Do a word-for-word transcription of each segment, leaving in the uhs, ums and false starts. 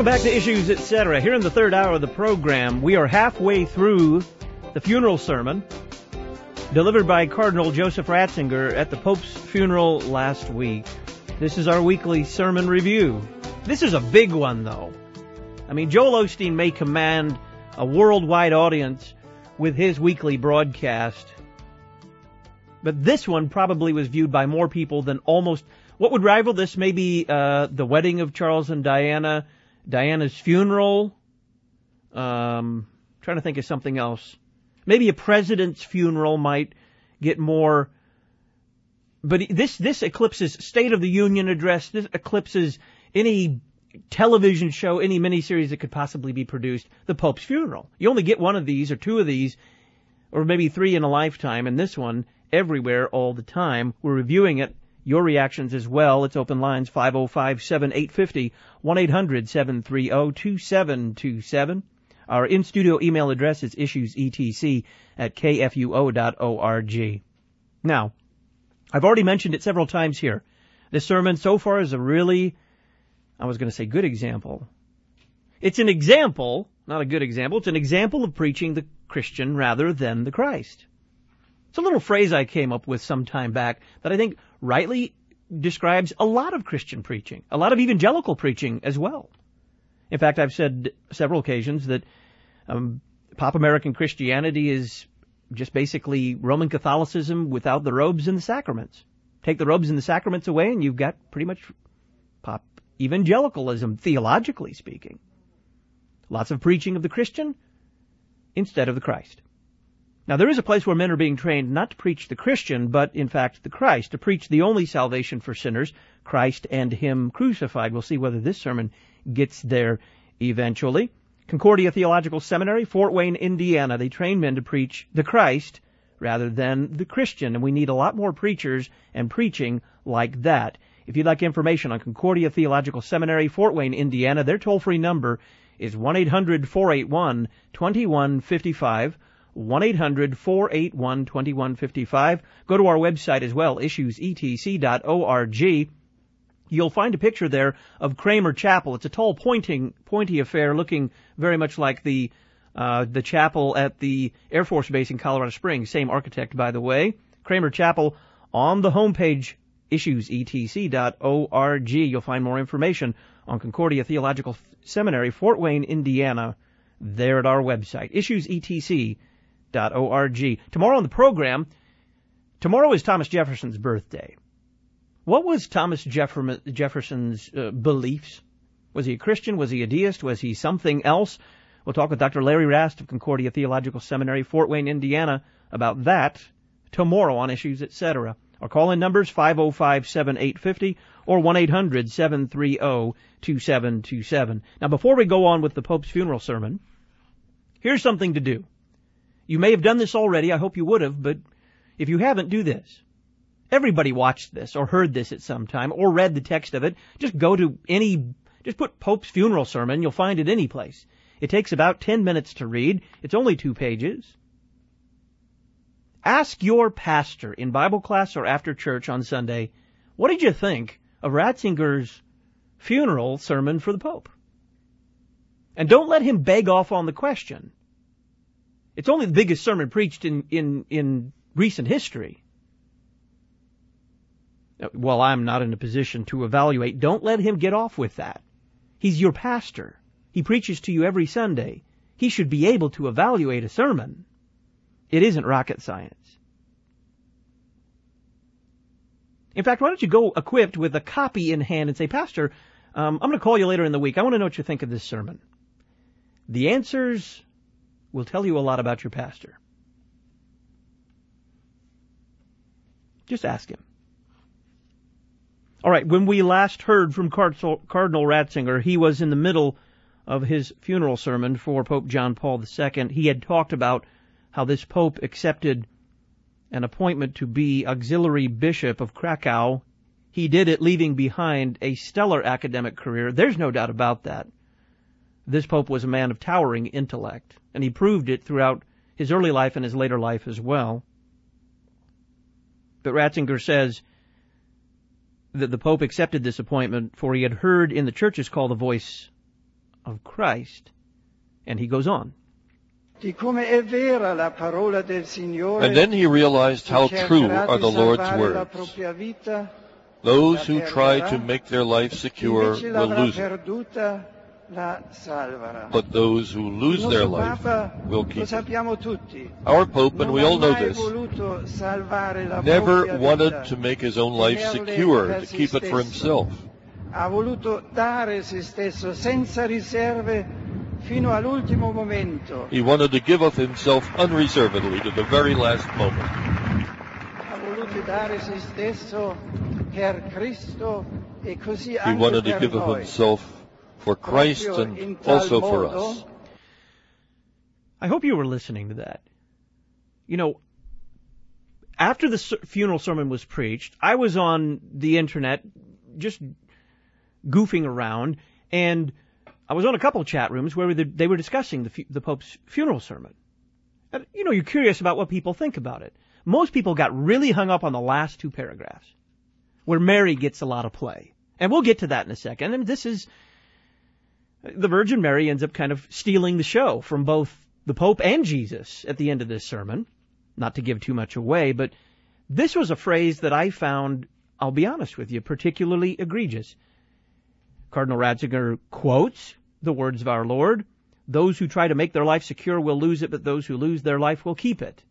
Welcome back to Issues, et cetera. Here in the third hour of the program, we are halfway through the funeral sermon delivered by Cardinal Joseph Ratzinger at the Pope's funeral last week. This is our weekly sermon review. This is a big one, though. I mean, Joel Osteen may command a worldwide audience with his weekly broadcast, but this one probably was viewed by more people than almost... What would rival this? Maybe uh, the wedding of Charles and Diana, Diana's funeral. Um, trying to think of something else. Maybe a president's funeral might get more. But this this eclipses State of the Union address. This eclipses any television show, any miniseries that could possibly be produced. The Pope's funeral. You only get one of these or two of these, or maybe three in a lifetime. And this one everywhere all the time. We're reviewing it. Your reactions as well. It's open lines five oh five, seven eight five oh, one eight hundred, seven three oh, two seven two seven. Our in-studio email address is issuesetc at k f u o dot org. Now, I've already mentioned it several times here. This sermon so far is a really, I was going to say good example. It's an example, not a good example, it's an example of preaching the Christian rather than the Christ. It's a little phrase I came up with some time back that I think rightly describes a lot of Christian preaching, a lot of evangelical preaching as well. In fact, I've said several occasions that um, pop American Christianity is just basically Roman Catholicism without the robes and the sacraments. Take the robes and the sacraments away and you've got pretty much pop evangelicalism, theologically speaking. Lots of preaching of the Christian instead of the Christ. Now, there is a place where men are being trained not to preach the Christian, but, in fact, the Christ, to preach the only salvation for sinners, Christ and Him crucified. We'll see whether this sermon gets there eventually. Concordia Theological Seminary, Fort Wayne, Indiana. They train men to preach the Christ rather than the Christian, and we need a lot more preachers and preaching like that. If you'd like information on Concordia Theological Seminary, Fort Wayne, Indiana, their toll-free number is one eight hundred, four eight one, two one five five. one eight hundred, four eight one, two one five five. Go to our website as well, issues e t c dot org. You'll find a picture there of Kramer Chapel. It's a tall, pointing, pointy affair looking very much like the uh, the chapel at the Air Force Base in Colorado Springs. Same architect, by the way. Kramer Chapel on the homepage, issues e t c dot org. You'll find more information on Concordia Theological Seminary, Fort Wayne, Indiana, there at our website, issues e t c dot org. Tomorrow on the program, tomorrow is Thomas Jefferson's birthday. What was Thomas Jeffer- Jefferson's uh, beliefs? Was he a Christian? Was he a deist? Was he something else? We'll talk with Doctor Larry Rast of Concordia Theological Seminary, Fort Wayne, Indiana, about that tomorrow on Issues, et cetera. Our call-in numbers five oh five, seven eight five oh or one eight hundred, seven three oh, two seven two seven. Now, before we go on with the Pope's funeral sermon, here's something to do. You may have done this already. I hope you would have, but if you haven't, do this. Everybody watched this or heard this at some time or read the text of it. Just go to any, just put Pope's funeral sermon. You'll find it any place. It takes about ten minutes to read. It's only two pages. Ask your pastor in Bible class or after church on Sunday, what did you think of Ratzinger's funeral sermon for the Pope? And don't let him beg off on the question. It's only the biggest sermon preached in, in, in recent history. Well, I'm not in a position to evaluate. Don't let him get off with that. He's your pastor. He preaches to you every Sunday. He should be able to evaluate a sermon. It isn't rocket science. In fact, why don't you go equipped with a copy in hand and say, Pastor, um, I'm going to call you later in the week. I want to know what you think of this sermon. The answers will tell you a lot about your pastor. Just ask him. All right, when we last heard from Cardinal Ratzinger, he was in the middle of his funeral sermon for Pope John Paul the Second. He had talked about how this Pope accepted an appointment to be auxiliary bishop of Krakow. He did it leaving behind a stellar academic career. There's no doubt about that. This Pope was a man of towering intellect, and he proved it throughout his early life and his later life as well. But Ratzinger says that the Pope accepted this appointment, for he had heard in the church's call the voice of Christ. And he goes on. And then he realized how true are the Lord's words. Those who try to make their life secure will lose it, but those who lose their life will keep it. Our Pope, and we all know this, never wanted to make his own life secure, to keep it for himself. He wanted to give of himself unreservedly to the very last moment. He wanted to give of himself for Christ and also for us. I hope you were listening to that. You know, after the funeral sermon was preached, I was on the internet just goofing around, and I was on a couple of chat rooms where they were discussing the, the Pope's funeral sermon. And, you know, you're curious about what people think about it. Most people got really hung up on the last two paragraphs, where Mary gets a lot of play. And we'll get to that in a second. And this is, the Virgin Mary ends up kind of stealing the show from both the Pope and Jesus at the end of this sermon. Not to give too much away, but this was a phrase that I found, I'll be honest with you, particularly egregious. Cardinal Ratzinger quotes the words of our Lord, "Those who try to make their life secure will lose it, but those who lose their life will keep it."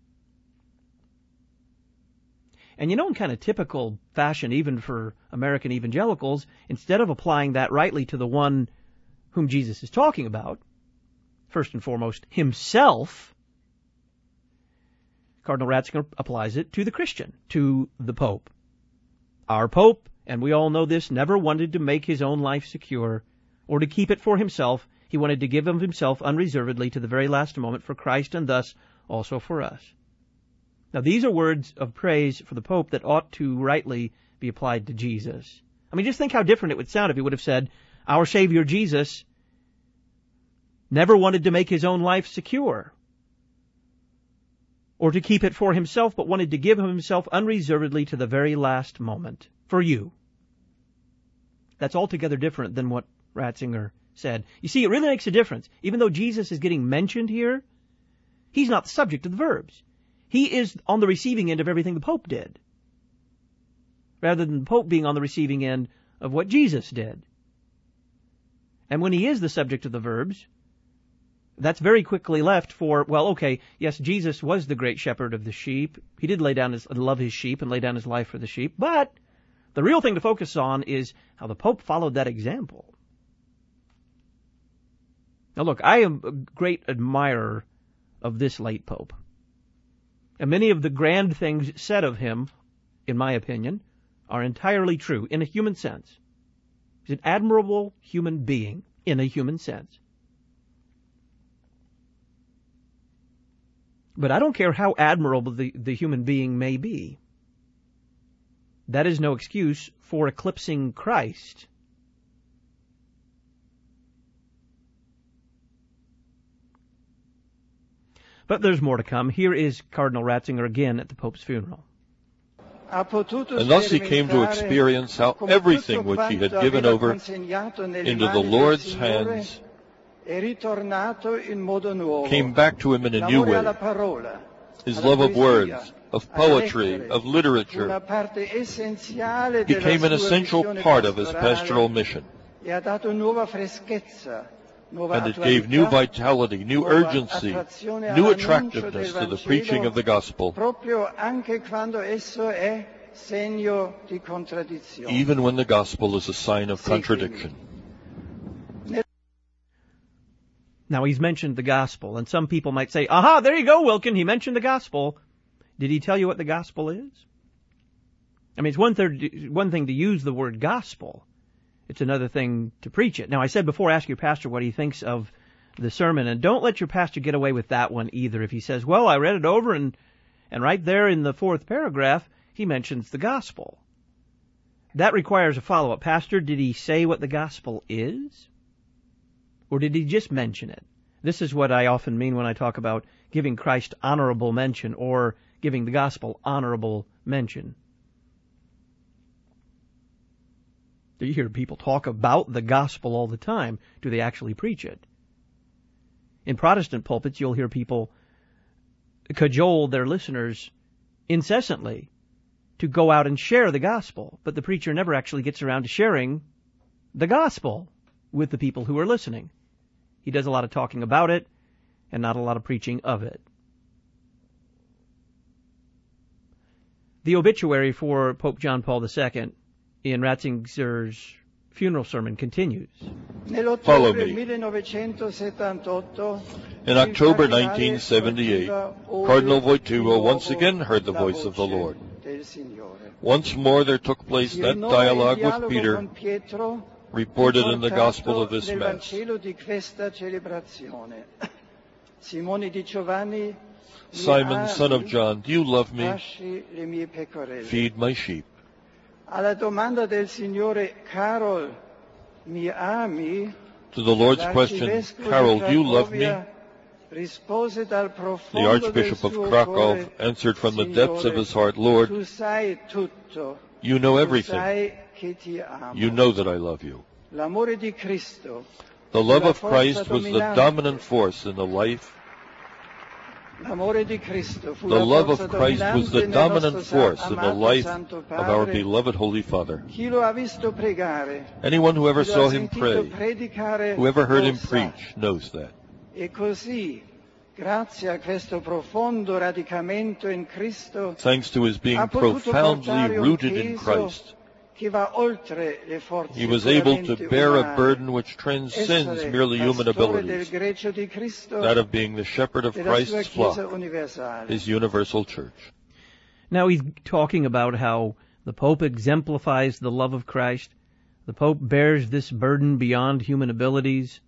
And you know, in kind of typical fashion, even for American evangelicals, instead of applying that rightly to the one whom Jesus is talking about, first and foremost, himself, Cardinal Ratzinger applies it to the Christian, to the Pope. Our Pope, and we all know this, never wanted to make his own life secure or to keep it for himself. He wanted to give of himself unreservedly to the very last moment for Christ and thus also for us. Now, these are words of praise for the Pope that ought to rightly be applied to Jesus. I mean, just think how different it would sound if he would have said, "Our Savior Jesus never wanted to make his own life secure or to keep it for himself, but wanted to give of himself unreservedly to the very last moment for you." That's altogether different than what Ratzinger said. You see, it really makes a difference. Even though Jesus is getting mentioned here, he's not the subject of the verbs. He is on the receiving end of everything the Pope did, rather than the Pope being on the receiving end of what Jesus did. And when he is the subject of the verbs, that's very quickly left for, well, okay, yes, Jesus was the great shepherd of the sheep. He did lay down his, love his sheep and lay down his life for the sheep. But the real thing to focus on is how the Pope followed that example. Now look, I am a great admirer of this late Pope. And many of the grand things said of him, in my opinion, are entirely true in a human sense. He's an admirable human being in a human sense. But I don't care how admirable the, the human being may be. That is no excuse for eclipsing Christ. But there's more to come. Here is Cardinal Ratzinger again at the Pope's funeral. And thus he came to experience how everything which he had given over into the Lord's hands came back to him in a new way. His love of words, of poetry, of literature became an essential part of his pastoral mission. And it gave new vitality, new urgency, new attractiveness to the preaching of the gospel, even when the gospel is a sign of contradiction. Now, he's mentioned the gospel, and some people might say, aha, there you go, Wilkin, he mentioned the gospel. Did he tell you what the gospel is? I mean, it's one, third, one thing to use the word gospel. It's another thing to preach it. Now, I said before, ask your pastor what he thinks of the sermon, and don't let your pastor get away with that one either. If he says, well, I read it over, and, and right there in the fourth paragraph, he mentions the gospel. That requires a follow-up. Pastor, did he say what the gospel is? Or did he just mention it? This is what I often mean when I talk about giving Christ honorable mention or giving the gospel honorable mention. You hear people talk about the gospel all the time. Do they actually preach it? In Protestant pulpits, you'll hear people cajole their listeners incessantly to go out and share the gospel, but the preacher never actually gets around to sharing the gospel with the people who are listening. He does a lot of talking about it and not a lot of preaching of it. The obituary for Pope John Paul the Second in Ratzinger's funeral sermon continues. Follow me. In October nineteen seventy-eight, Cardinal Wojtyła once again heard the voice of the Lord. Once more there took place that dialogue with Peter, reported in the Gospel of this Mass. Simon, son of John, do you love me? Feed my sheep. Alla domanda del Signore, Carol, mi ami? To the Lord's question, Carol, do you love me? The Archbishop of Krakow answered from the depths of his heart, Lord, you know everything. You know that I love you. The love of Christ was the dominant force in the life. The love of Christ was the dominant force in the life of our beloved Holy Father. Anyone who ever saw him pray, who ever heard him preach, knows that. Thanks to his being profoundly rooted in Christ, he was able to bear a burden which transcends merely human abilities, that of being the shepherd of Christ's flock, his universal church. Now he's talking about how the Pope exemplifies the love of Christ. The Pope bears this burden beyond human abilities.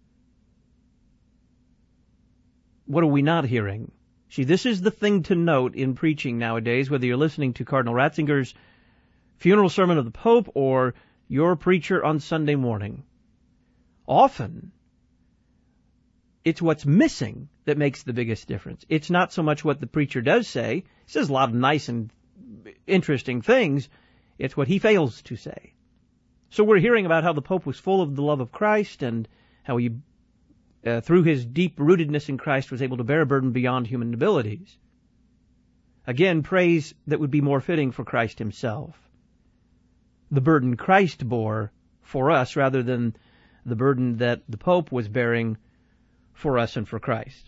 What are we not hearing? See, this is the thing to note in preaching nowadays, whether you're listening to Cardinal Ratzinger's funeral sermon of the Pope or your preacher on Sunday morning. Often, it's what's missing that makes the biggest difference. It's not so much what the preacher does say. He says a lot of nice and interesting things. It's what he fails to say. So we're hearing about how the Pope was full of the love of Christ and how he, uh, through his deep rootedness in Christ, was able to bear a burden beyond human abilities. Again, praise that would be more fitting for Christ himself. The burden Christ bore for us rather than the burden that the Pope was bearing for us and for Christ.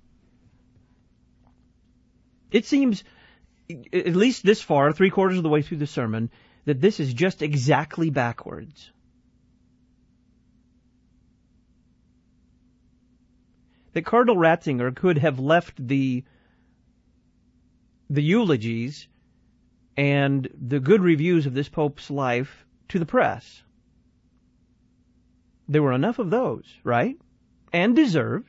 It seems, at least this far, three quarters of the way through the sermon, that this is just exactly backwards. That Cardinal Ratzinger could have left the the eulogies and the good reviews of this Pope's life to the press. There were enough of those, right? And deserved.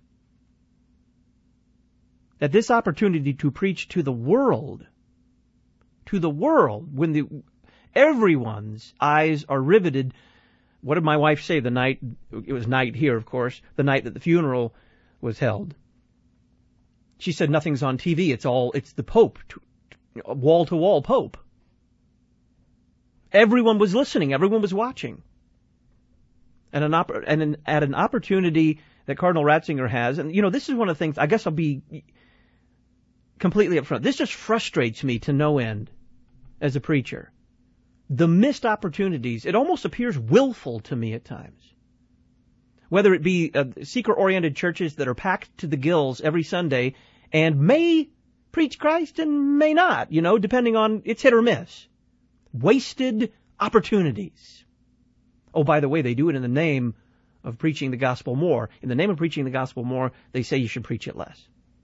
That this opportunity to preach to the world, to the world, when the everyone's eyes are riveted. What did my wife say the night, it was night here, of course, the night that the funeral was held? She said, nothing's on T V, it's all, it's the Pope, wall-to-wall Pope. Everyone was listening, everyone was watching. And, an opp- and an, at an opportunity that Cardinal Ratzinger has, and you know, this is one of the things, I guess I'll be completely upfront, this just frustrates me to no end as a preacher. The missed opportunities, it almost appears willful to me at times. Whether it be uh, seeker-oriented churches that are packed to the gills every Sunday and may preach Christ and may not, you know, depending on, it's hit or miss. Wasted opportunities. Oh, by the way, they do it in the name of preaching the gospel more. In the name of preaching the gospel more, they say you should preach it less.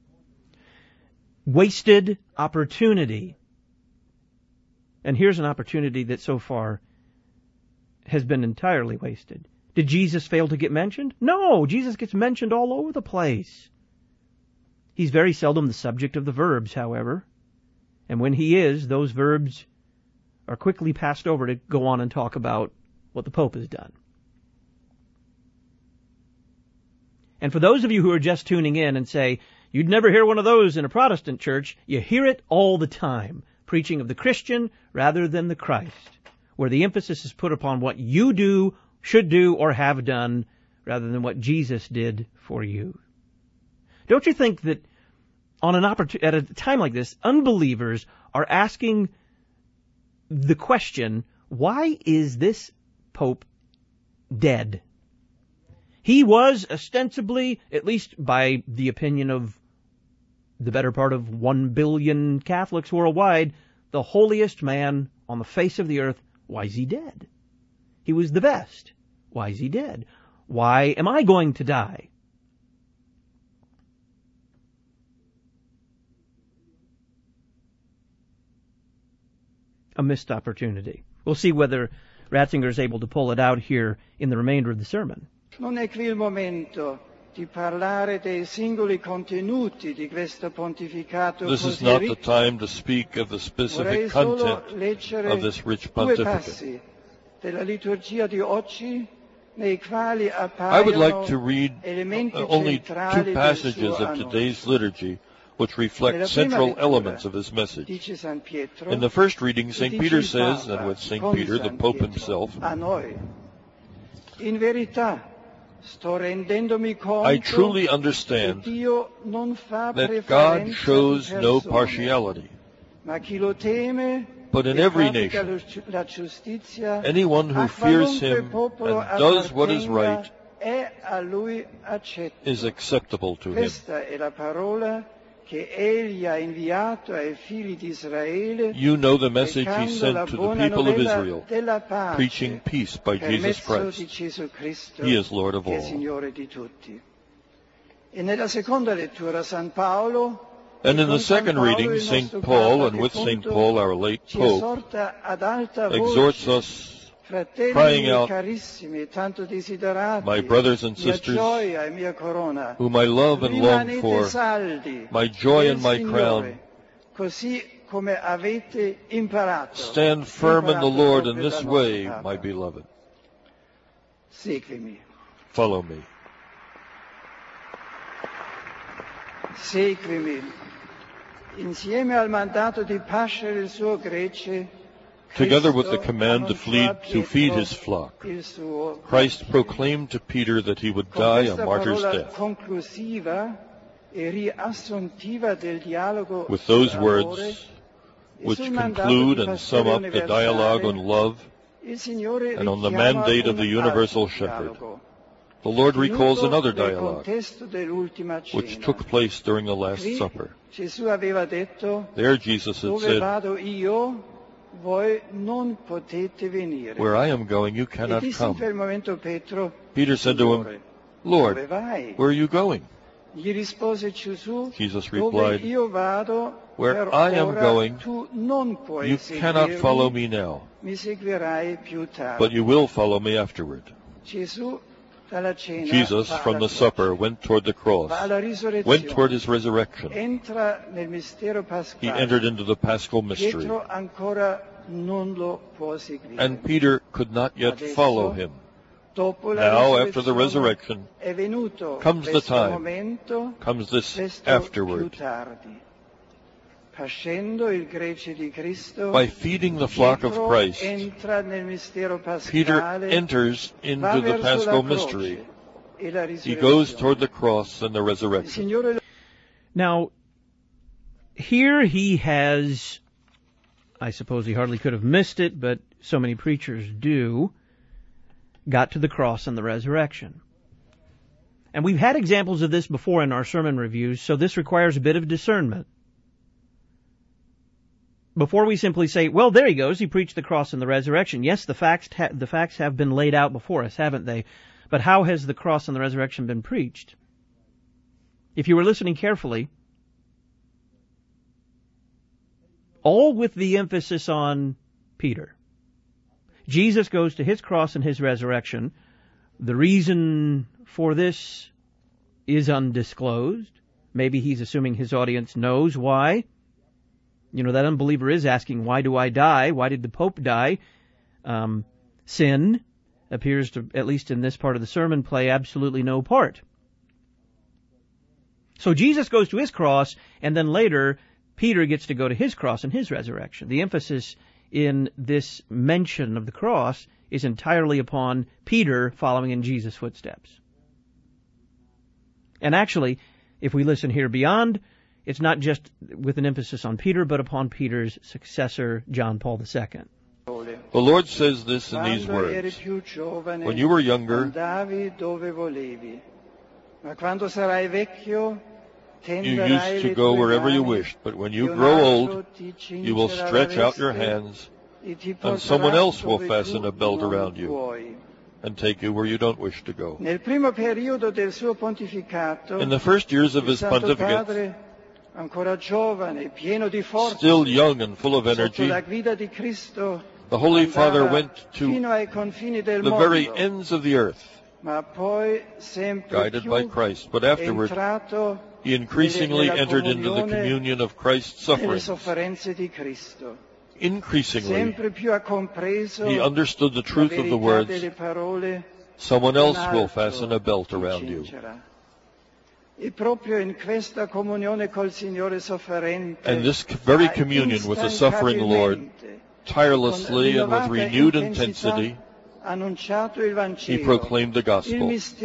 Wasted opportunity. And here's an opportunity that so far has been entirely wasted. Did Jesus fail to get mentioned? No, Jesus gets mentioned all over the place. He's very seldom the subject of the verbs, however. And when he is, those verbs are quickly passed over to go on and talk about what the Pope has done. And for those of you who are just tuning in and say, you'd never hear one of those in a Protestant church, you hear it all the time, preaching of the Christian rather than the Christ. where the emphasis is put upon what you do, should do, or have done, rather than what Jesus did for you. Don't you think that on an opportunity, at a time like this, unbelievers are asking the question, why is this Pope dead? He was ostensibly, at least by the opinion of the better part of one billion Catholics worldwide, the holiest man on the face of the earth. Why is he dead? He was the best. Why is he dead? Why am I going to die? A missed opportunity. We'll see whether Ratzinger is able to pull it out here in the remainder of the sermon. Non è qui il momento di parlare dei singoli contenuti di questo pontificato. This is not the time to speak of the specific content of this rich pontificate. Della liturgia di oggi, nei quali I would like to read only two passages of today's liturgy which reflect central elements of his message. In the first reading, Saint Peter says, and with Saint Peter, the Pope himself, I truly understand that God shows no partiality, but in every nation, anyone who fears him and does what is right is acceptable to him. You know the message he sent to the people of Israel, preaching peace by Jesus Christ. He is Lord of all. And in the second reading, Saint Paul, and with Saint Paul, our late Pope, exhorts us, crying out, my brothers and sisters, whom I love and long for, my joy and my crown, stand firm in the Lord in this way, my beloved. Follow me. Seguimi. Insieme al mandato di pascere il suo gregge, together with the command to, flee, to feed his flock, Christ proclaimed to Peter that he would die a martyr's death. With those words, which conclude and sum up the dialogue on love and on the mandate of the universal shepherd, the Lord recalls another dialogue, which took place during the Last Supper. There Jesus had said, where I am going, you cannot come. Peter said to him, Lord, where are you going? Jesus replied, where I am going, you cannot follow me now, but you will follow me afterward. Jesus, from the supper, went toward the cross, went toward his resurrection. He entered into the Paschal mystery, and Peter could not yet follow him. Now, after the resurrection, comes the time, comes this afterward. By feeding the flock of Christ, Peter enters into the Paschal mystery. He goes toward the cross and the resurrection. Now, here he has, I suppose he hardly could have missed it, but so many preachers do, got to the cross and the resurrection. And we've had examples of this before in our sermon reviews, so this requires a bit of discernment. Before we simply say, well, there he goes, he preached the cross and the resurrection. Yes, the facts ha- the facts have been laid out before us, haven't they? But how has the cross and the resurrection been preached? If you were listening carefully, all with the emphasis on Peter. Jesus goes to his cross and his resurrection. The reason for this is undisclosed. Maybe he's assuming his audience knows why. You know, that unbeliever is asking, why do I die? Why did the Pope die? Um, sin appears to, at least in this part of the sermon, play absolutely no part. So Jesus goes to his cross, and then later, Peter gets to go to his cross and his resurrection. The emphasis in this mention of the cross is entirely upon Peter following in Jesus' footsteps. And actually, if we listen here beyond, it's not just with an emphasis on Peter, but upon Peter's successor, John Paul the Second. The Lord says this in these words: when you were younger, you used to go wherever you wished, but when you grow old, you will stretch out your hands, and someone else will fasten a belt around you and take you where you don't wish to go. In the first years of his pontificate, still young and full of energy, the Holy Father went to the very ends of the earth, guided by Christ. But afterward, he increasingly entered into the communion of Christ's sufferings. Increasingly, he understood the truth of the words, "Someone else will fasten a belt around you." And this very communion with the suffering Lord, tirelessly and with renewed intensity, he proclaimed the gospel.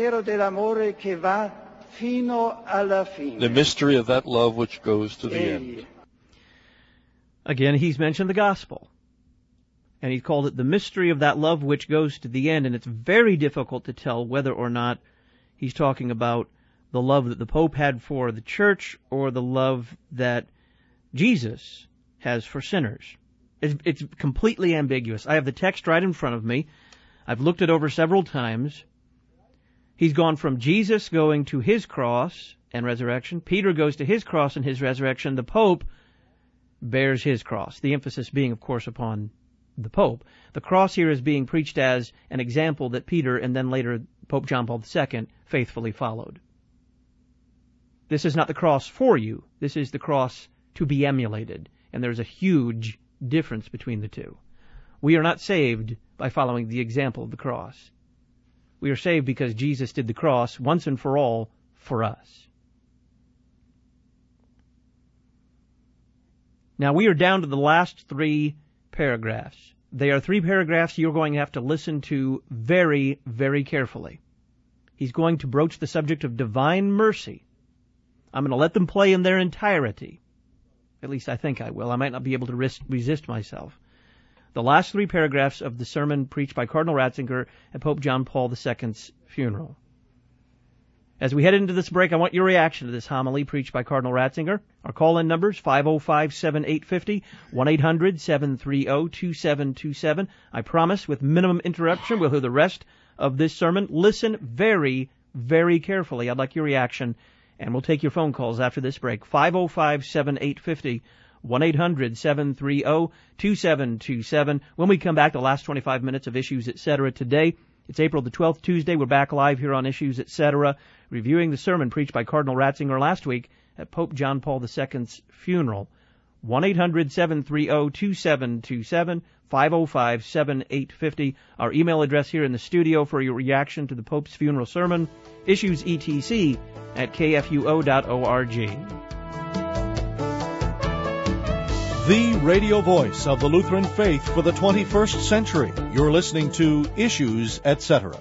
The mystery of that love which goes to the end. Again, he's mentioned the gospel. And he called it the mystery of that love which goes to the end. And it's very difficult to tell whether or not he's talking about the love that the Pope had for the church or the love that Jesus has for sinners. It's, it's completely ambiguous. I have the text right in front of me. I've looked it over several times. He's gone from Jesus going to his cross and resurrection. Peter goes to his cross and his resurrection. The Pope bears his cross. The emphasis being, of course, upon the Pope. The cross here is being preached as an example that Peter and then later Pope John Paul the Second faithfully followed. This is not the cross for you. This is the cross to be emulated. And there's a huge difference between the two. We are not saved by following the example of the cross. We are saved because Jesus did the cross once and for all for us. Now we are down to the last three paragraphs. They are three paragraphs you're going to have to listen to very, very carefully. He's going to broach the subject of divine mercy. I'm going to let them play in their entirety. At least I think I will. I might not be able to res- resist myself. The last three paragraphs of the sermon preached by Cardinal Ratzinger at Pope John Paul the Second's funeral. As we head into this break, I want your reaction to this homily preached by Cardinal Ratzinger. Our call-in numbers, five oh five, seven eight five oh, one eight hundred, seven three oh, two seven two seven. I promise, with minimum interruption, we'll hear the rest of this sermon. Listen very, very carefully. I'd like your reaction, and we'll take your phone calls after this break. five oh five, seven eight five oh, one eight hundred, seven three oh, two seven two seven. When we come back, the last twenty-five minutes of Issues, et cetera. Today, it's April the twelfth, Tuesday. We're back live here on Issues, et cetera, reviewing the sermon preached by Cardinal Ratzinger last week at Pope John Paul the Second's funeral. one eight hundred, seven three oh, two seven two seven, five oh five, seven eight five oh. Our email address here in the studio for your reaction to the Pope's funeral sermon, issuesetc at k f u o dot org. The radio voice of the Lutheran faith for the twenty-first century. You're listening to Issues, et cetera.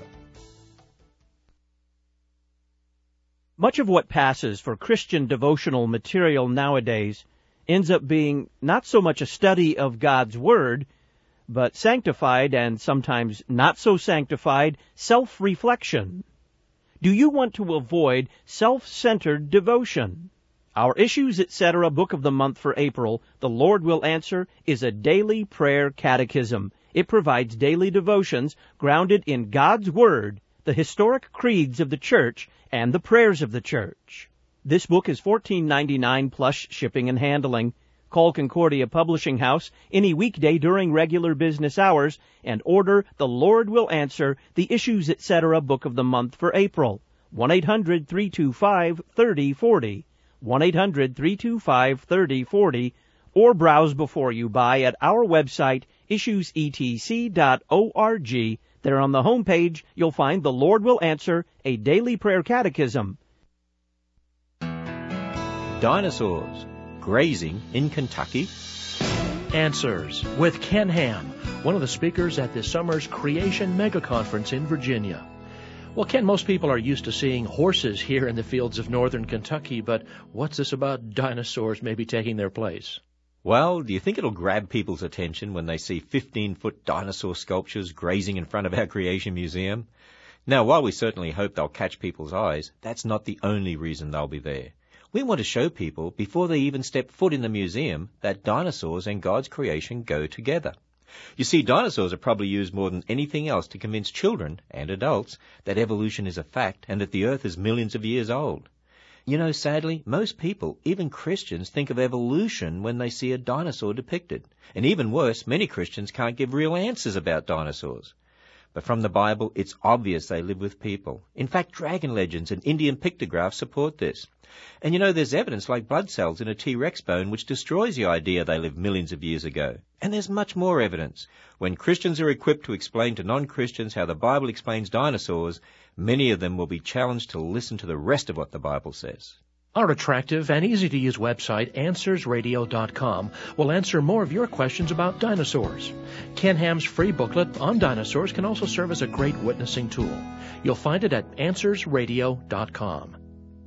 Much of what passes for Christian devotional material nowadays ends up being not so much a study of God's Word, but sanctified and sometimes not so sanctified self-reflection. Do you want to avoid self-centered devotion? Our Issues, et cetera. book of the month for April, The Lord Will Answer, is a daily prayer catechism. It provides daily devotions grounded in God's Word, the historic creeds of the Church, and the prayers of the Church. This book is fourteen ninety-nine plus shipping and handling. Call Concordia Publishing House any weekday during regular business hours and order The Lord Will Answer, the Issues, et cetera. book of the month for April. one eight hundred, three two five, three oh four oh. one eight hundred, three two five, three oh four oh, or browse before you buy at our website, issues e t c dot org. There on the home page, you'll find The Lord Will Answer, a daily prayer catechism. Dinosaurs grazing in Kentucky. Answers with Ken Ham, one of the speakers at this summer's Creation Mega Conference in Virginia. Well, Ken, most people are used to seeing horses here in the fields of northern Kentucky, but what's this about dinosaurs maybe taking their place? Well, do you think it'll grab people's attention when they see fifteen-foot dinosaur sculptures grazing in front of our Creation Museum? Now, while we certainly hope they'll catch people's eyes, that's not the only reason they'll be there. We want to show people, before they even step foot in the museum, that dinosaurs and God's creation go together. You see, dinosaurs are probably used more than anything else to convince children and adults that evolution is a fact and that the earth is millions of years old. You know, sadly, most people, even Christians, think of evolution when they see a dinosaur depicted. And even worse, many Christians can't give real answers about dinosaurs. But from the Bible, it's obvious they live with people. In fact, dragon legends and Indian pictographs support this. And you know, there's evidence like blood cells in a T-Rex bone which destroys the idea they lived millions of years ago. And there's much more evidence. When Christians are equipped to explain to non-Christians how the Bible explains dinosaurs, many of them will be challenged to listen to the rest of what the Bible says. Our attractive and easy-to-use website, answers radio dot com, will answer more of your questions about dinosaurs. Ken Ham's free booklet on dinosaurs can also serve as a great witnessing tool. You'll find it at answers radio dot com.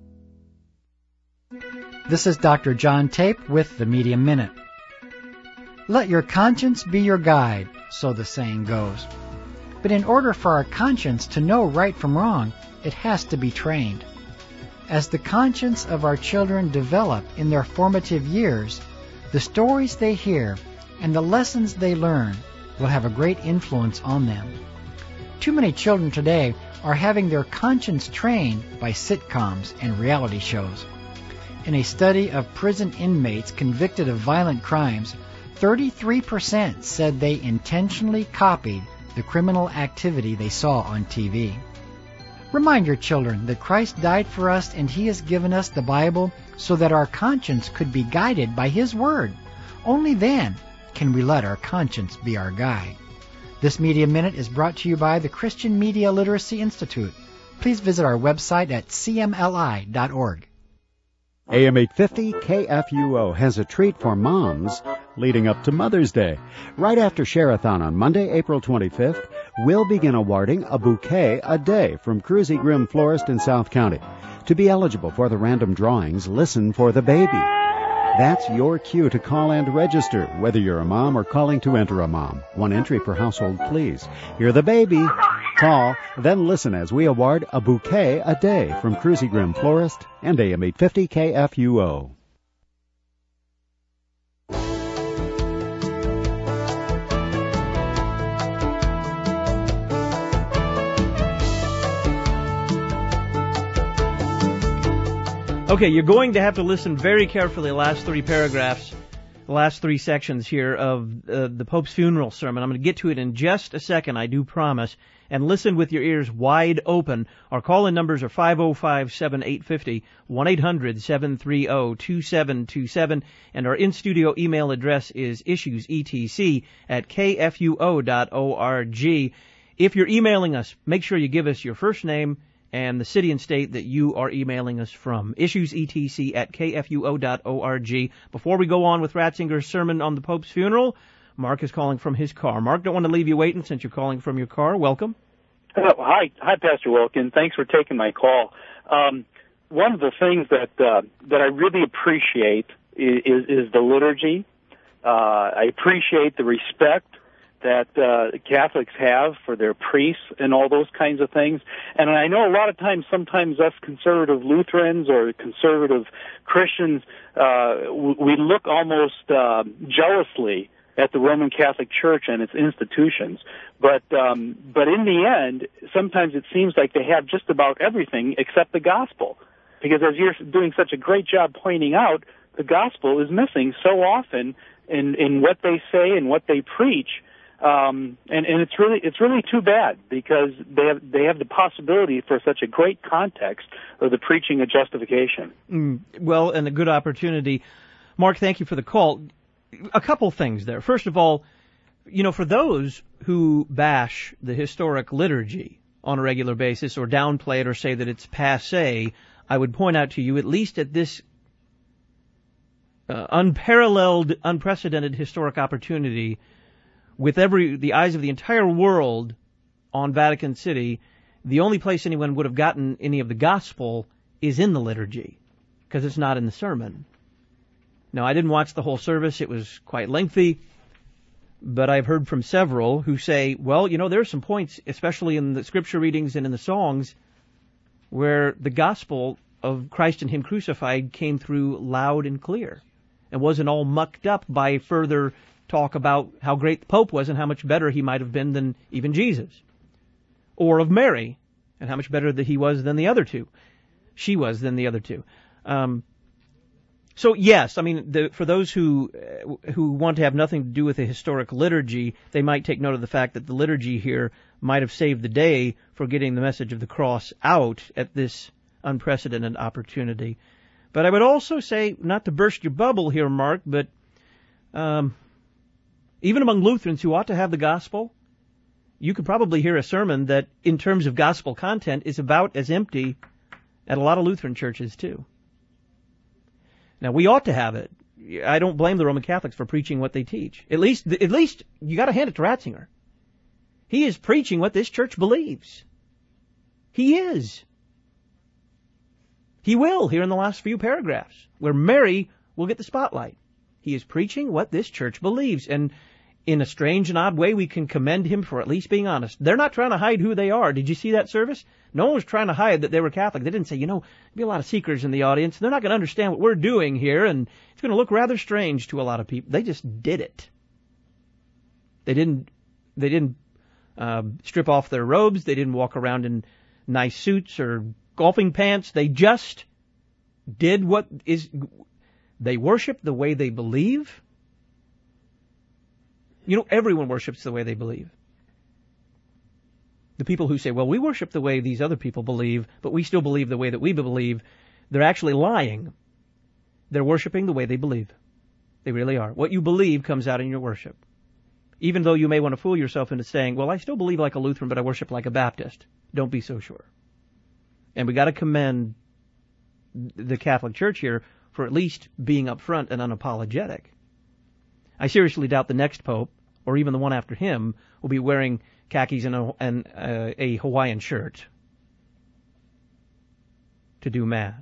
This is Doctor John Tape with the Media Minute. Let your conscience be your guide, so the saying goes. But in order for our conscience to know right from wrong, it has to be trained. As the conscience of our children develop in their formative years, the stories they hear and the lessons they learn will have a great influence on them. Too many children today are having their conscience trained by sitcoms and reality shows. In a study of prison inmates convicted of violent crimes, thirty-three percent said they intentionally copied the criminal activity they saw on T V. Remind your children that Christ died for us and He has given us the Bible so that our conscience could be guided by His Word. Only then can we let our conscience be our guide. This Media Minute is brought to you by the Christian Media Literacy Institute. Please visit our website at c m l i dot org. A M eight fifty K F U O has a treat for moms leading up to Mother's Day. Right after Share-a-thon on Monday, April twenty-fifth, we'll begin awarding a bouquet a day from Cruzy Grimm Florist in South County. To be eligible for the random drawings, listen for the baby. That's your cue to call and register, whether you're a mom or calling to enter a mom. One entry per household, please. Hear the baby. Call, then listen as we award a bouquet a day from Cruzy Grimm Florist and A M eight fifty K F U O. Okay, you're going to have to listen very carefully the last three paragraphs, the last three sections here of uh, the Pope's funeral sermon. I'm going to get to it in just a second, I do promise. And listen with your ears wide open. Our call-in numbers are five oh five, seven eight five oh, one eight hundred, seven three oh, two seven two seven, and our in-studio email address is issuesetc at k f u o dot org. If you're emailing us, make sure you give us your first name and the city and state that you are emailing us from. issuesetc at k f u o dot org. Before we go on with Ratzinger's sermon on the Pope's funeral, Mark is calling from his car. Mark, don't want to leave you waiting since you're calling from your car. Welcome. Oh, hi, hi, Pastor Wilkin. Thanks for taking my call. Um, one of the things that uh, that I really appreciate is, is, is the liturgy. Uh, I appreciate the respect that uh, Catholics have for their priests and all those kinds of things. And I know a lot of times, sometimes us conservative Lutherans or conservative Christians, uh, we look almost uh, jealously at the Roman Catholic Church and its institutions. But um, but in the end, sometimes it seems like they have just about everything except the gospel. Because as you're doing such a great job pointing out, the gospel is missing so often in, in what they say and what they preach. Um, and, and it's really it's really too bad because they have they have the possibility for such a great context of the preaching of justification. Mm, well, and a good opportunity. Mark, thank you for the call. A couple things there. First of all, you know, for those who bash the historic liturgy on a regular basis or downplay it or say that it's passé, I would point out to you, at least at this uh, unparalleled, unprecedented historic opportunity with every the eyes of the entire world on Vatican City. The only place anyone would have gotten any of the gospel is in the liturgy, because it's not in the sermon. Now, I didn't watch the whole service. It was quite lengthy. But I've heard from several who say, well, you know, there are some points, especially in the scripture readings and in the songs, where the gospel of Christ and Him crucified came through loud and clear and wasn't all mucked up by further talk about how great the Pope was and how much better he might have been than even Jesus. Or of Mary and how much better that he was than the other two. She was than the other two. Um, So yes, I mean, the, for those who uh, who want to have nothing to do with a historic liturgy, they might take note of the fact that the liturgy here might have saved the day for getting the message of the cross out at this unprecedented opportunity. But I would also say, not to burst your bubble here, Mark, but um, even among Lutherans who ought to have the gospel, you could probably hear a sermon that, in terms of gospel content, is about as empty at a lot of Lutheran churches too. Now, we ought to have it. I don't blame the Roman Catholics for preaching what they teach. At least, at least you got to hand it to Ratzinger. He is preaching what this church believes. He is. He will here in the last few paragraphs, where Mary will get the spotlight. He is preaching what this church believes, and in a strange and odd way, we can commend him for at least being honest. They're not trying to hide who they are. Did you see that service? No one was trying to hide that they were Catholic. They didn't say, you know, there'll be a lot of seekers in the audience. They're not going to understand what we're doing here, and it's going to look rather strange to a lot of people. They just did it. They didn't. They didn't uh, strip off their robes. They didn't walk around in nice suits or golfing pants. They just did what is. They worship the way they believe. You know, everyone worships the way they believe. The people who say, well, we worship the way these other people believe, but we still believe the way that we believe, they're actually lying. They're worshiping the way they believe. They really are. What you believe comes out in your worship. Even though you may want to fool yourself into saying, well, I still believe like a Lutheran, but I worship like a Baptist. Don't be so sure. And we got to commend the Catholic Church here for at least being upfront and unapologetic. I seriously doubt the next Pope, or even the one after him, will be wearing khakis and a, and, uh, a Hawaiian shirt to do Mass.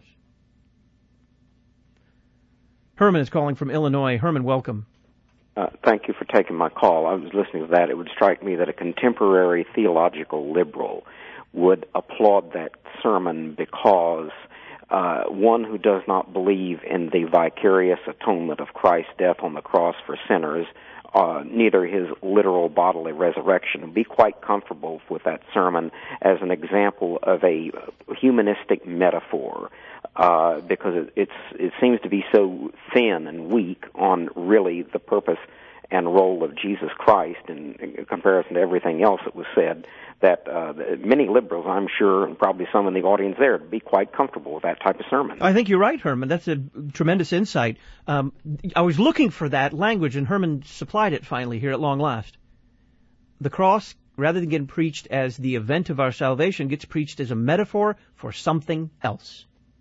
Herman is calling from Illinois. Herman, welcome. Uh, thank you for taking my call. I was listening to that. It would strike me that a contemporary theological liberal would applaud that sermon because uh, one who does not believe in the vicarious atonement of Christ's death on the cross for sinners, Uh, neither his literal bodily resurrection, and be quite comfortable with that sermon as an example of a humanistic metaphor, uh, because it, it's, it seems to be so thin and weak on really the purpose and role of Jesus Christ in, in comparison to everything else that was said, that uh, many liberals, I'm sure, and probably some in the audience there, would be quite comfortable with that type of sermon. I think you're right, Herman. That's a tremendous insight. Um, I was looking for that language, and Herman supplied it finally here at long last. The cross, rather than getting preached as the event of our salvation, gets preached as a metaphor for something else.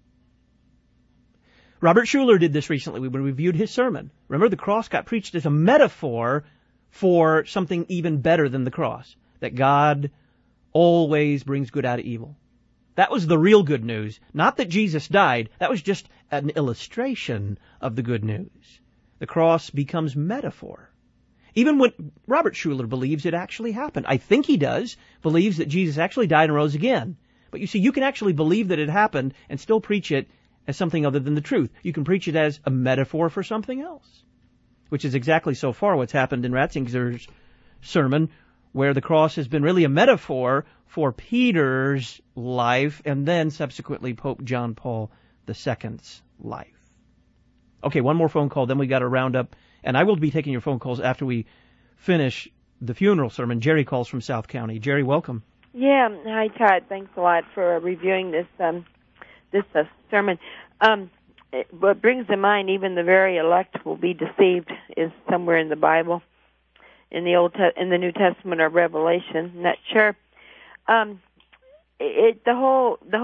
Robert Schuller did this recently when we reviewed his sermon. Remember, the cross got preached as a metaphor for something even better than the cross, that God always brings good out of evil. That was the real good news. Not that Jesus died. That was just an illustration of the good news. The cross becomes metaphor. Even when Robert Schuller believes it actually happened. I think he does, believes that Jesus actually died and rose again. But you see, you can actually believe that it happened and still preach it as something other than the truth. You can preach it as a metaphor for something else, which is exactly so far what's happened in Ratzinger's sermon, where the cross has been really a metaphor for Peter's life and then subsequently Pope John Paul the Second's life. Okay, one more phone call, then we got to round up, and I will be taking your phone calls after we finish the funeral sermon. Jerry calls from South County. Jerry, welcome. Yeah, hi Todd. Thanks a lot for reviewing this um, this uh, sermon. Um, it, what brings to mind, even the very elect will be deceived, is somewhere in the Bible, in the Old Te- in the New Testament or Revelation. Not sure. Um, it the whole the whole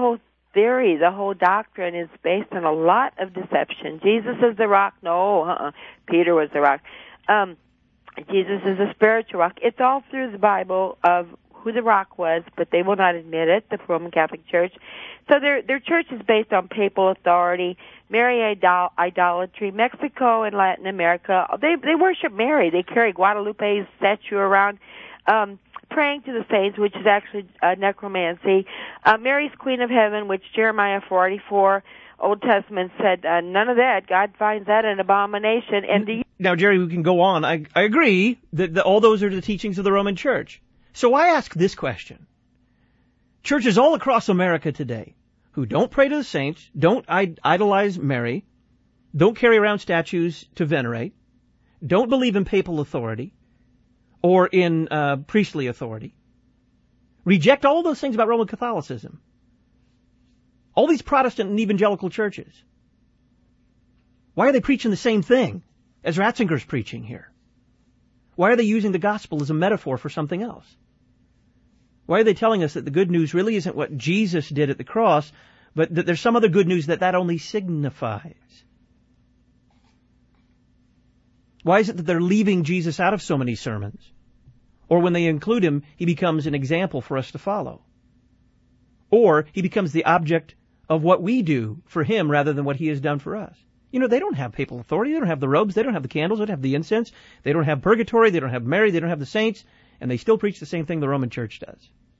theory, the whole doctrine is based on a lot of deception. Jesus is the rock. No, uh-uh. Peter was the rock. Um, Jesus is a spiritual rock. It's all through the Bible of who the rock was, but they will not admit it, the Roman Catholic Church. So their their church is based on papal authority, Mary idol- idolatry. Mexico and Latin America, they they worship Mary. They carry Guadalupe's statue around, um, praying to the saints, which is actually uh, necromancy. Uh, Mary's Queen of Heaven, which Jeremiah forty-four, Old Testament said, uh, none of that. God finds that an abomination. And do you- now, Jerry, we can go on. I, I agree that the, all those are the teachings of the Roman Church. So I ask this question. Churches all across America today who don't pray to the saints, don't idolize Mary, don't carry around statues to venerate, don't believe in papal authority or in uh, priestly authority, reject all those things about Roman Catholicism. All these Protestant and evangelical churches. Why are they preaching the same thing as Ratzinger's preaching here? Why are they using the gospel as a metaphor for something else? Why are they telling us that the good news really isn't what Jesus did at the cross, but that there's some other good news that that only signifies? Why is it that they're leaving Jesus out of so many sermons? Or when they include him, he becomes an example for us to follow. Or he becomes the object of what we do for him rather than what he has done for us. You know, they don't have papal authority, they don't have the robes, they don't have the candles, they don't have the incense, they don't have purgatory, they don't have Mary, they don't have the saints, and they still preach the same thing the Roman Church does.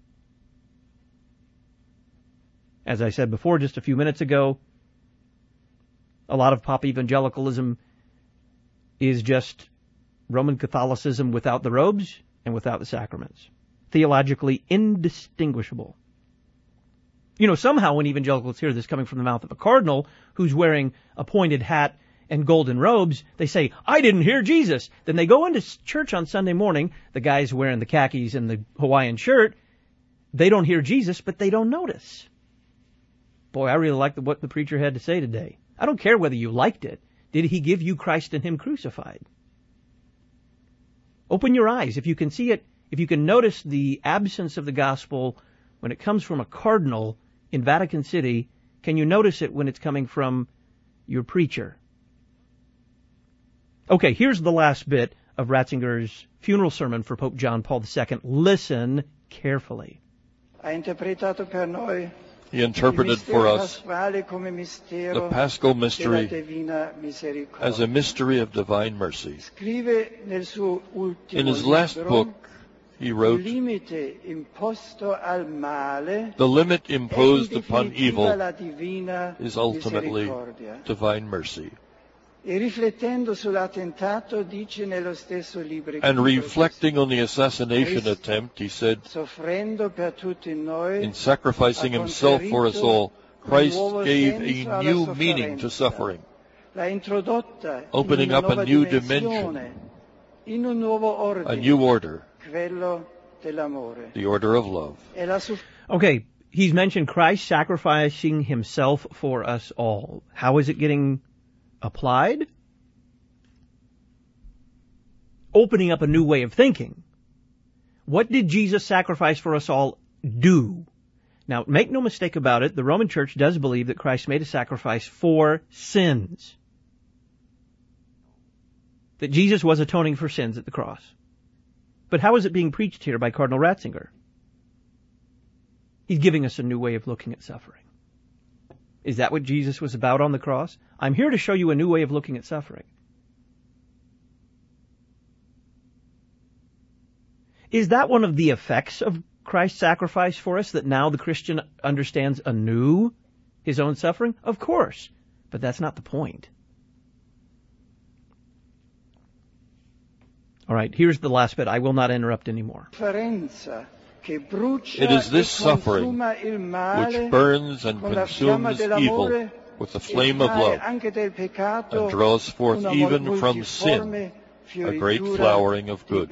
As I said before just a few minutes ago, a lot of pop evangelicalism is just Roman Catholicism without the robes and without the sacraments. Theologically indistinguishable. You know, somehow when evangelicals hear this coming from the mouth of a cardinal who's wearing a pointed hat and golden robes, they say, I didn't hear Jesus. Then they go into church on Sunday morning, the guy's wearing the khakis and the Hawaiian shirt. They don't hear Jesus, but they don't notice. Boy, I really liked what the preacher had to say today. I don't care whether you liked it. Did he give you Christ and him crucified? Open your eyes. If you can see it, if you can notice the absence of the gospel when it comes from a cardinal in Vatican City, can you notice it when it's coming from your preacher? Okay, here's the last bit of Ratzinger's funeral sermon for Pope John Paul the Second. Listen carefully. He interpreted for us the Paschal mystery as a mystery of divine mercy. In his last book, he wrote, the limit imposed upon evil is ultimately divine mercy. And reflecting on the assassination attempt, he said, in sacrificing himself for us all, Christ gave a new meaning to suffering, opening up a new dimension, a new order, the order of love. Okay, he's mentioned Christ sacrificing himself for us all. How is it getting applied? Opening up a new way of thinking. What did Jesus' sacrifice for us all do? Now, make no mistake about it, the Roman Church does believe that Christ made a sacrifice for sins. That Jesus was atoning for sins at the cross. But how is it being preached here by Cardinal Ratzinger? He's giving us a new way of looking at suffering. Is that what Jesus was about on the cross? I'm here to show you a new way of looking at suffering. Is that one of the effects of Christ's sacrifice for us, that now the Christian understands anew his own suffering? Of course, but that's not the point. All right, here's the last bit. I will not interrupt anymore. It is this suffering which burns and consumes evil with the flame of love and draws forth even from sin a great flowering of good.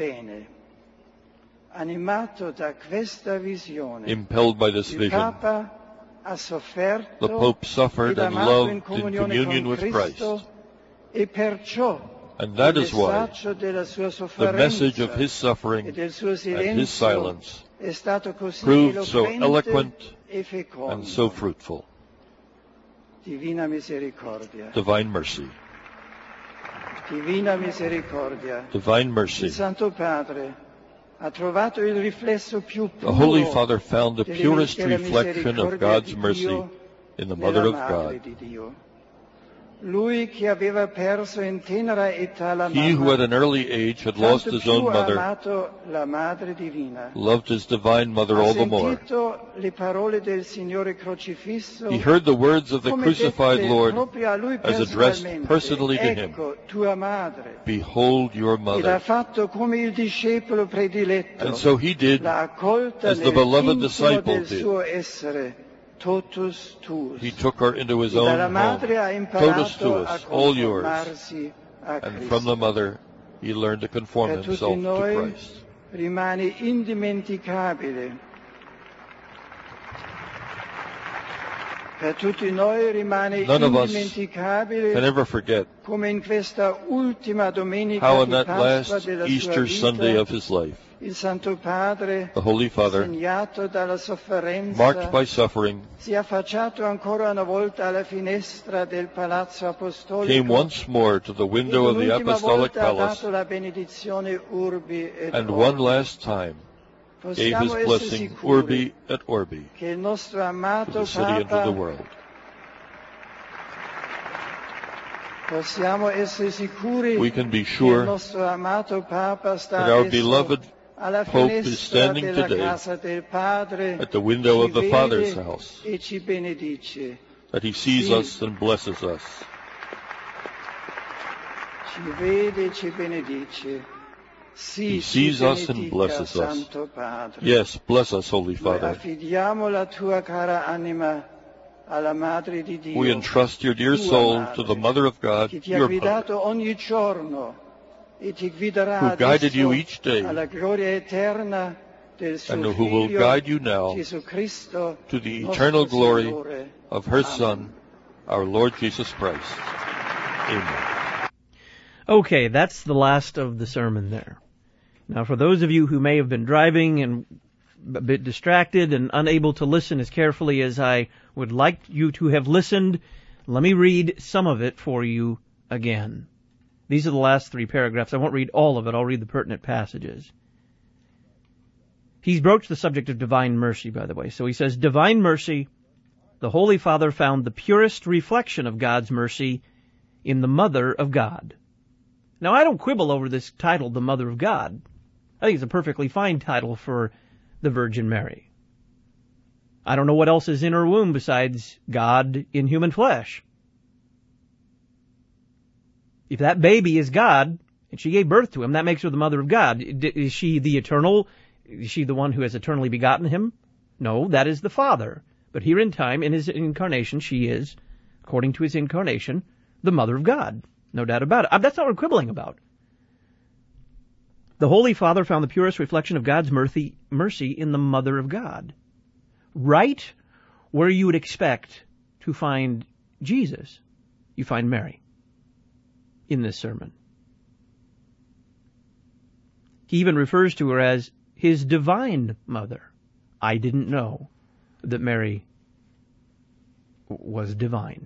Impelled by this vision, the Pope suffered and loved in communion with Christ. And that is why the message of his suffering and his silence proved so eloquent and so fruitful. Divina misericordia. Divine mercy. Divina misericordia. Divine mercy. Il Santo Padre ha trovato il riflesso più puro. The Holy Father found the purest reflection of God's mercy in the Mother of God. Lui che aveva perso in tenera età la He who at an early age had lost his own mother la madre divina. Loved his divine mother all the more. Le parole del Signore crocifisso. He heard the words of the crucified Lord as addressed personally to him. Tua madre. Behold your mother. E l'ha fatto come il discepolo prediletto. And so he did as the beloved disciple did. Totus tuus. He took her into his own home, totus tuus, all yours. And from the mother, he learned to conform himself to Christ. Rimane indimenticabile. Per tutti noi rimane None of us indimenticabile can ever forget come in questa ultima domenica how on di that Pasqua last della Easter sua vita, Sunday of his life, il Santo Padre, the Holy Father, segnato dalla sofferenza, marked by suffering, si è affacciato ancora una volta alla finestra del Palazzo Apostolico, came once more to the window of the Apostolic Palace, la benedizione urbi et and orbi. one last time gave his blessing urbi et orbi che il nostro to amato the city and to Papa, the world. possiamo essere sicuri We can be che il sure nostro amato Papa sta that our adesso beloved alla Pope is finestra standing della today casa del Padre, at the window of ci the vede Father's house, e ci benedice. that he sees Sì. us and blesses us. Ci vede e ci benedice. Sì, He ci sees us and benedica, blesses us. Santo Padre. Yes, bless us, Holy Noi Father. affidiamo la tua cara anima alla Madre di Dio, We entrust your dear tua soul madre, to the Mother of God, che ti ha your Mother, guidato ogni giorno e ti guiderà who guided adesso you each day alla gloria eterna del suo and who will Figlio, guide you now Gesù Cristo, to the nostro eternal glory Signore. of her Amen. Son, our Lord Jesus Christ. Amen. Okay, that's the last of the sermon there. Now, for those of you who may have been driving and a bit distracted and unable to listen as carefully as I would like you to have listened, let me read some of it for you again. These are the last three paragraphs. I won't read all of it. I'll read the pertinent passages. He's broached the subject of divine mercy, by the way. So he says, divine mercy, the Holy Father found the purest reflection of God's mercy in the Mother of God. Now, I don't quibble over this title, the Mother of God. I think it's a perfectly fine title for the Virgin Mary. I don't know what else is in her womb besides God in human flesh. If that baby is God, and she gave birth to him, that makes her the Mother of God. Is she the eternal? Is she the one who has eternally begotten him? No, that is the Father. But here in time, in his incarnation, she is, according to his incarnation, the Mother of God. No doubt about it. That's not what we're quibbling about. The Holy Father found the purest reflection of God's mercy, mercy in the Mother of God. Right where you would expect to find Jesus, you find Mary in this sermon. He even refers to her as his divine mother. I didn't know that Mary was divine.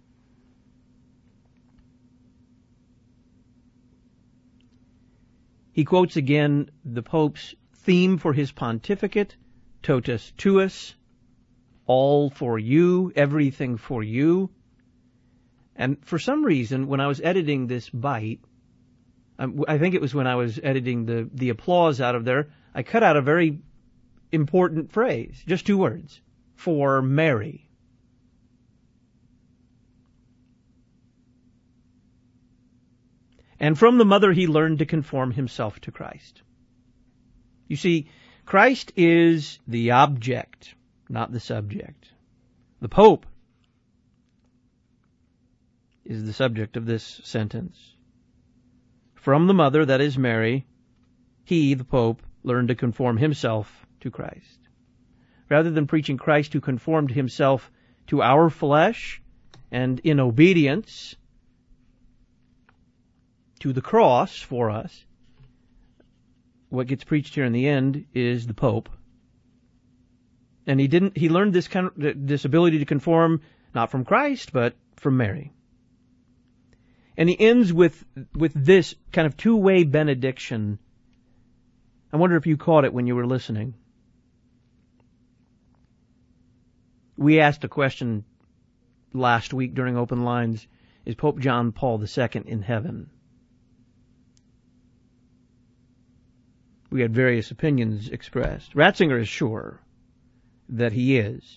He quotes again the Pope's theme for his pontificate, totus tuus, all for you, everything for you. And for some reason, when I was editing this bite, I think it was when I was editing the, the applause out of there, I cut out a very important phrase, just two words, for Mary. And from the mother he learned to conform himself to Christ. You see, Christ is the object, not the subject. The Pope is the subject of this sentence. From the mother, that is Mary, he, the Pope, learned to conform himself to Christ. Rather than preaching Christ who conformed himself to our flesh and in obedience to the cross for us, what gets preached here in the end is the Pope. And he didn't, he learned this kind of, this ability to conform Not from Christ, but from Mary. And he ends with, with this kind of two-way benediction. I wonder if you caught it when you were listening. We asked a question last week during Open Lines, is Pope John Paul the Second in heaven? We had various opinions expressed. Ratzinger is sure that he is.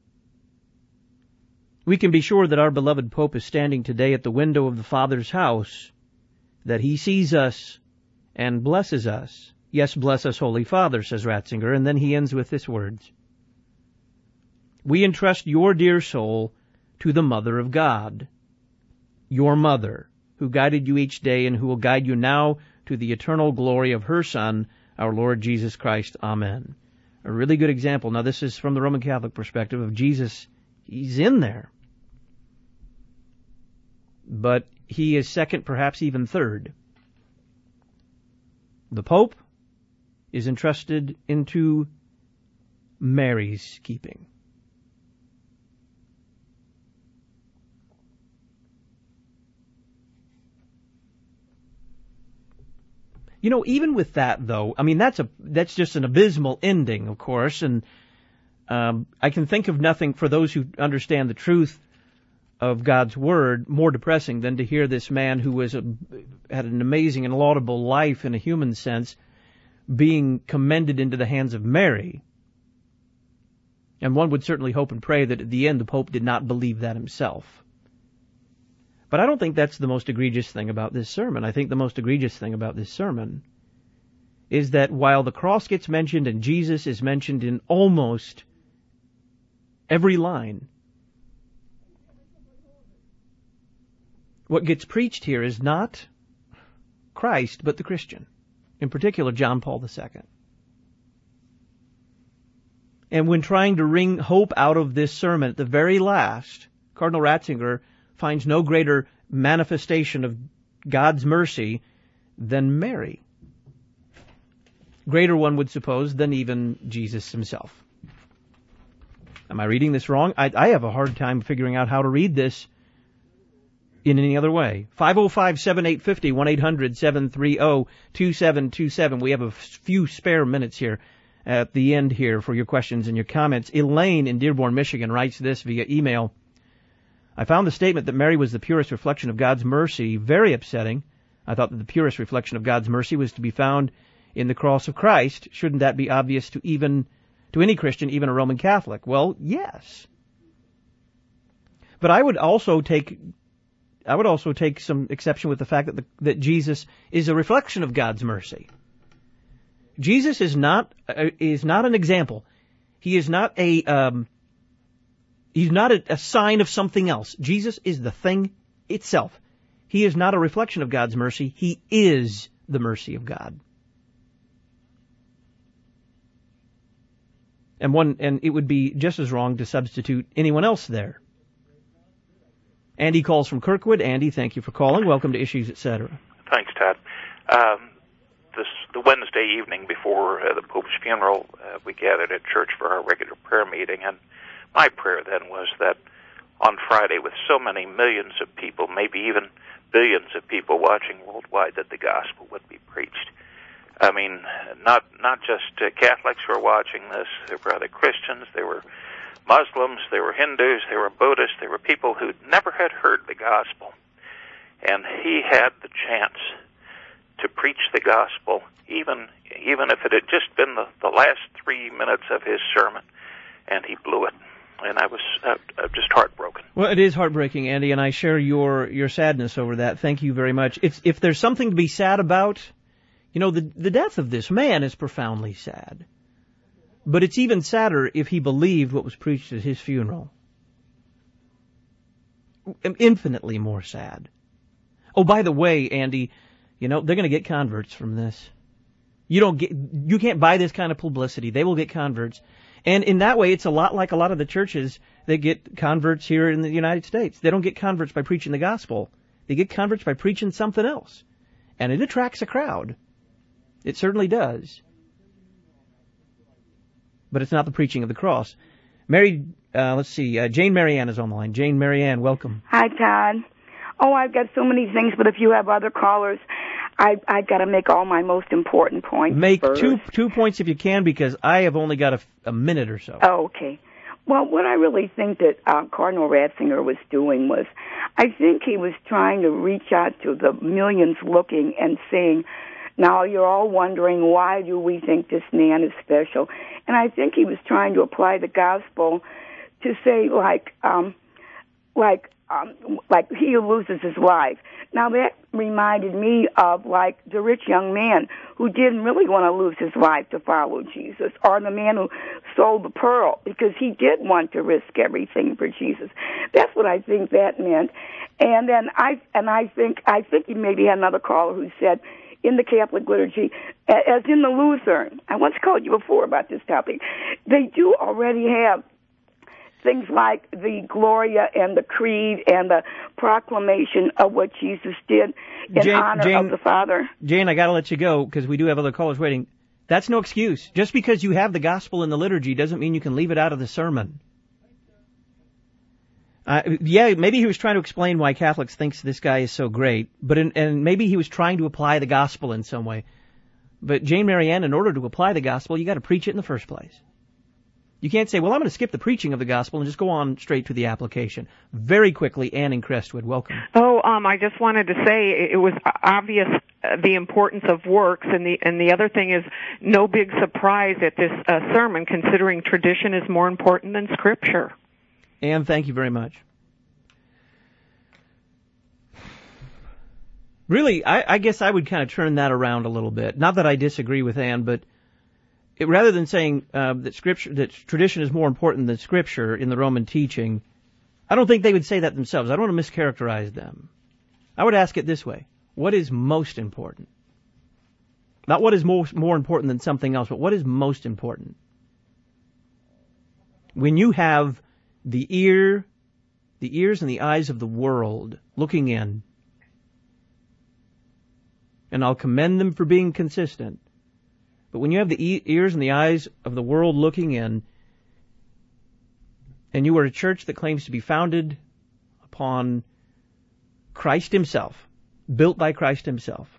We can be sure that our beloved Pope is standing today at the window of the Father's house, that he sees us and blesses us. Yes, bless us, Holy Father, says Ratzinger, and then he ends with this words. We entrust your dear soul to the Mother of God, your Mother, who guided you each day and who will guide you now to the eternal glory of her Son, our Lord Jesus Christ. Amen. A really good example. Now, this is from the Roman Catholic perspective of Jesus. He's in there. But he is second, perhaps even third. The Pope is entrusted into Mary's keeping. You know, even with that, though, I mean, that's a that's just an abysmal ending, of course, and um, I can think of nothing for those who understand the truth of God's Word more depressing than to hear this man who was a, had an amazing and laudable life in a human sense being commended into the hands of Mary. And one would certainly hope and pray that at the end the Pope did not believe that himself. But I don't think that's the most egregious thing about this sermon. I think the most egregious thing about this sermon is that while the cross gets mentioned and Jesus is mentioned in almost every line, what gets preached here is not Christ, but the Christian, in particular John Paul the Second. And when trying to wring hope out of this sermon at the very last, Cardinal Ratzinger finds no greater manifestation of God's mercy than Mary. Greater, one would suppose, than even Jesus himself. Am I reading this wrong? I, I have a hard time figuring out how to read this in any other way. five oh five, seven eight five oh, one eight hundred, seven three oh, two seven two seven. We have a few spare minutes here at the end here for your questions and your comments. Elaine in Dearborn, Michigan writes this via email. I found the statement that Mary was the purest reflection of God's mercy very upsetting. I thought that the purest reflection of God's mercy was to be found in the cross of Christ. Shouldn't that be obvious to even to any Christian, even a Roman Catholic? Well, yes. But I would also take I would also take some exception with the fact that the, that Jesus is a reflection of God's mercy. Jesus is not uh, is not an example. He is not a um, He's not a, a sign of something else. Jesus is the thing itself. He is not a reflection of God's mercy. He is the mercy of God. And one, and it would be just as wrong to substitute anyone else there. Andy calls from Kirkwood. Andy, thank you for calling. Welcome to Issues, et cetera. Thanks, Ted. Um, this the Wednesday evening before uh, the Pope's funeral, uh, we gathered at church for our regular prayer meeting, and my prayer then was that on Friday, with so many millions of people, maybe even billions of people watching worldwide, that the gospel would be preached. I mean, not not just uh, Catholics who are watching this. There were other Christians, there were Muslims, there were Hindus, there were Buddhists, there were people who never had heard the gospel. And he had the chance to preach the gospel, even even if it had just been the, the last three minutes of his sermon, and he blew it. And I was uh, just heartbroken. Well, it is heartbreaking, Andy, and I share your, your sadness over that. Thank you very much. If, if there's something to be sad about, you know, the, the death of this man is profoundly sad. But it's even sadder if he believed what was preached at his funeral. Infinitely more sad. Oh, by the way, Andy, you know, they're going to get converts from this. You don't get, you can't buy this kind of publicity. They will get converts. And in that way, it's a lot like a lot of the churches that get converts here in the United States. They don't get converts by preaching the gospel. They get converts by preaching something else. And it attracts a crowd. It certainly does. But it's not the preaching of the cross. Mary, uh, let's see, uh, Jane Marianne is on the line. Jane Marianne, welcome. Hi, Todd. Oh, I've got so many things, but if you have other callers, I I got to make all my most important points. Make first. two two points if you can, because I have only got a, a minute or so. Oh, okay. Well, what I really think that uh, Cardinal Ratzinger was doing was, I think he was trying to reach out to the millions looking and saying, now you're all wondering, why do we think this man is special? And I think he was trying to apply the gospel to say, like, um, like, um, like he who loses his life. Now that reminded me of like the rich young man who didn't really want to lose his life to follow Jesus, or the man who sold the pearl because he did want to risk everything for Jesus. That's what I think that meant. And then I and I think I think he maybe had another caller who said, in the Catholic liturgy, as in the Lutheran, I once called you before about this topic, they do already have things like the Gloria and the Creed and the proclamation of what Jesus did in Jane, honor Jane, of the Father. Jane, I got to let you go because we do have other callers waiting. That's no excuse. Just because you have the gospel in the liturgy doesn't mean you can leave it out of the sermon. Uh, yeah, maybe he was trying to explain why Catholics thinks this guy is so great, but in, and maybe he was trying to apply the gospel in some way. But Jane Marianne, in order to apply the gospel, you got to preach it in the first place. You can't say, well, I'm going to skip the preaching of the gospel and just go on straight to the application. Very quickly, Ann in Crestwood, welcome. Oh, um, I just wanted to say it was obvious uh, the importance of works, and the and the other thing is no big surprise at this uh, sermon, considering tradition is more important than Scripture. Ann, thank you very much. Really, I, I guess I would kind of turn that around a little bit. Not that I disagree with Ann, but it, rather than saying uh, that Scripture, that tradition is more important than Scripture in the Roman teaching, I don't think they would say that themselves. I don't want to mischaracterize them. I would ask it this way: what is most important? Not what is most more important than something else, but what is most important? When you have the ear, the ears and the eyes of the world looking in, and I'll commend them for being consistent, but when you have the e- ears and the eyes of the world looking in, and you are a church that claims to be founded upon Christ himself, built by Christ himself,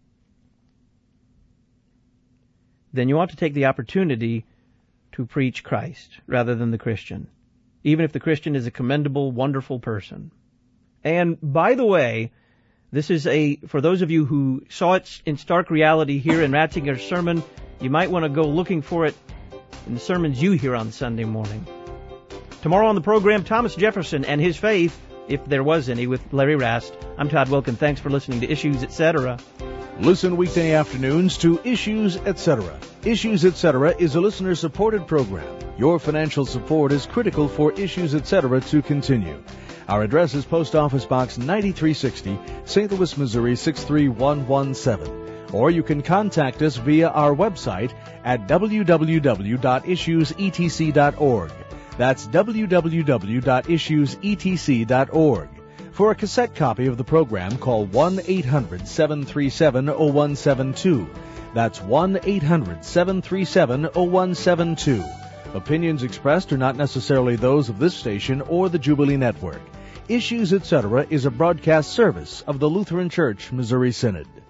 then you ought to take the opportunity to preach Christ rather than the Christian, even if the Christian is a commendable, wonderful person. And by the way, this is a, for those of you who saw it in stark reality here in Ratzinger's sermon, you might want to go looking for it in the sermons you hear on Sunday morning. Tomorrow on the program, Thomas Jefferson and his faith, if there was any, with Larry Rast. I'm Todd Wilkin. Thanks for listening to Issues, et cetera. Listen weekday afternoons to Issues, et cetera. Issues, et cetera is a listener-supported program. Your financial support is critical for Issues, et cetera to continue. Our address is Post Office Box ninety-three sixty, Saint Louis, Missouri six three one one seven. Or you can contact us via our website at w w w dot issues e t c dot org. That's w w w dot issues e t c dot org. For a cassette copy of the program, call one eight hundred seven three seven zero one seven two. That's one eight hundred seven three seven zero one seven two. Opinions expressed are not necessarily those of this station or the Jubilee Network. Issues, et cetera is a broadcast service of the Lutheran Church Missouri Synod.